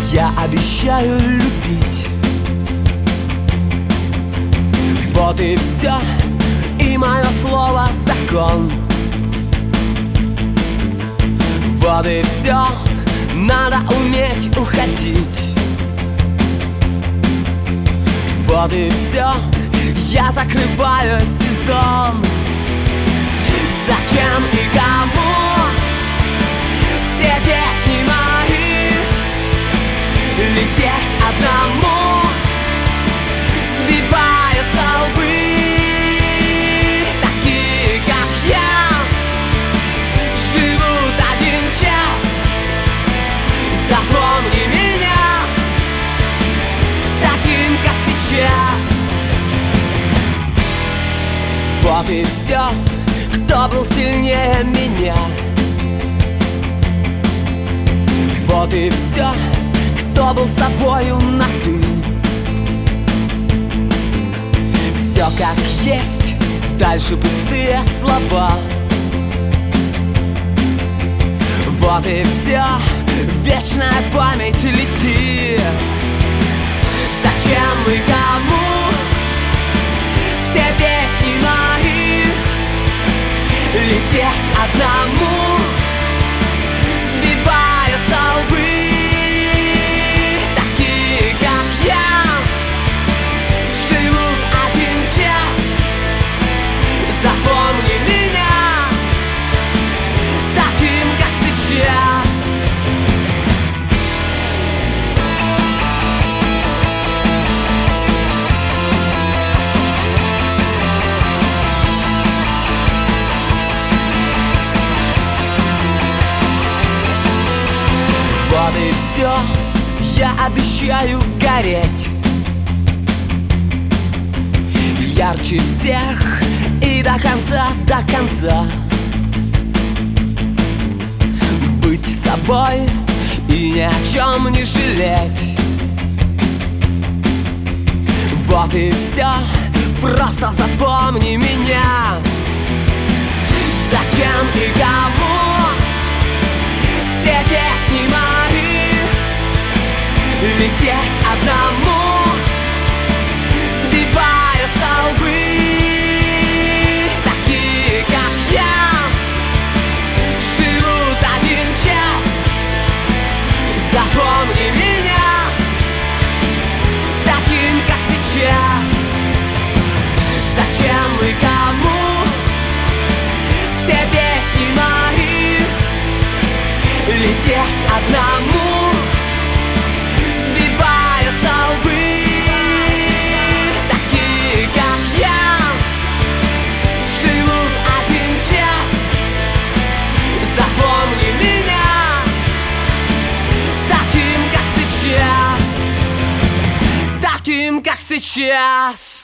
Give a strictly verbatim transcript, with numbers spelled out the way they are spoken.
я обещаю любить. Вот и все, и мое слово закон. Вот и все, надо уметь уходить. Вот и все, я закрываю сезон. Зачем и кому все песни мои? Лететь одному, сбивая столбы. Такие, как я, живут один час. Запомни меня таким, как сейчас. Вот и все, кто был сильнее меня. Вот и все, кто был с тобою на «ты». Все как есть, дальше пустые слова. Вот и все, вечная память лети. Зачем и кому все песни мои? Лететь одному, сбивая столбы. Такие, как я, живут один час. Запомни меня таким, как сейчас. Вот и все, я обещаю гореть ярче всех и до конца, до конца. Быть собой и ни о чем не жалеть. Вот и все, просто запомни меня. Зачем и кому все песни мои? Лететь одному, сбивая столбы. Такие, как я, живут один час. Запомни меня таким, как сейчас. Зачем и кому все песни мои? Лететь одному, сбивая столбы. Такие, как я, живут один час. Запомни меня таким, как сейчас. Таким, как сейчас.